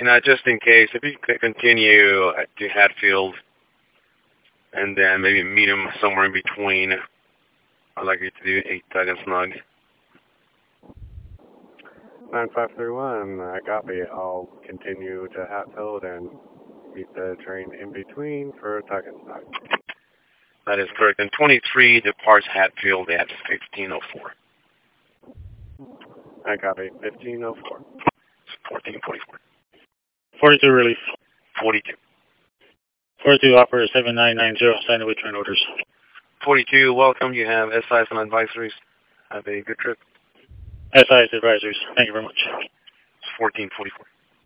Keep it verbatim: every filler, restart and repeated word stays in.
You know, just in case, if you could continue to Hatfield and then maybe meet him somewhere in between, I'd like you to do eight Tug and Snug. nine five three one, I copy. I'll continue to Hatfield and meet the train in between for Tug and Snug. That is correct. And twenty-three departs Hatfield at fifteen oh four. I copy. fifteen oh four. fourteen forty-four. forty-two relief. forty-two. forty-two operator seven nine nine zero, sign away train orders. forty-two, welcome. You have S Is and advisories. Have a good trip. S Is advisories. Thank you very much. fourteen forty-four.